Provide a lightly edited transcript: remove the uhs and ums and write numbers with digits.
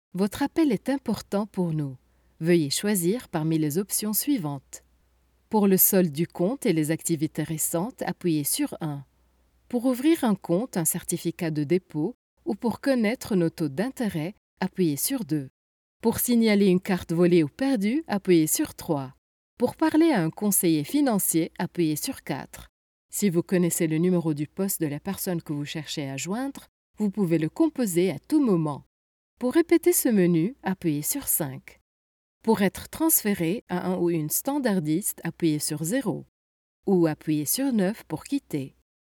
Votre appel est important pour nous. Veuillez choisir parmi les options suivantes. Pour le solde du compte et les activités récentes, appuyez sur 1. Pour ouvrir un compte, un certificat de dépôt ou pour connaître nos taux d'intérêt, appuyez sur 2. Pour signaler une carte volée ou perdue, appuyez sur 3. Pour parler à un conseiller financier, appuyez sur 4. Si vous connaissez le numéro du poste de la personne que vous cherchez à joindre, vous pouvez le composer à tout moment. Pour répéter ce menu, appuyez sur 5. Pour être transféré à un ou une standardiste, appuyez sur 0 ou appuyez sur 9 pour quitter.